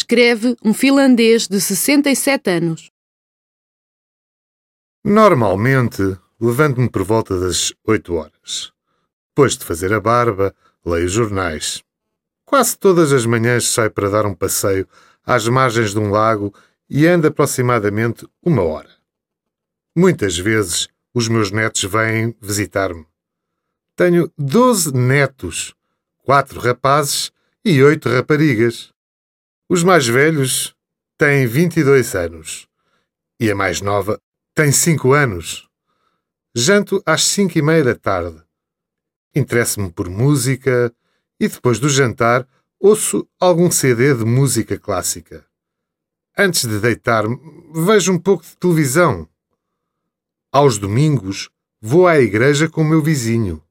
Escreve um finlandês de 67 anos. Normalmente, levanto-me por volta das 8 horas. Depois de fazer a barba, leio jornais. Quase todas as manhãs saio para dar um passeio às margens de um lago e ando aproximadamente 1 hora. Muitas vezes, os meus netos vêm visitar-me. Tenho 12 netos, 4 rapazes e 8 raparigas. Os mais velhos têm 22 anos e a mais nova tem 5 anos. Janto às 5:30 da tarde. Interesso-me por música e depois do jantar ouço algum CD de música clássica. Antes de deitar-me, vejo um pouco de televisão. Aos domingos, vou à igreja com o meu vizinho.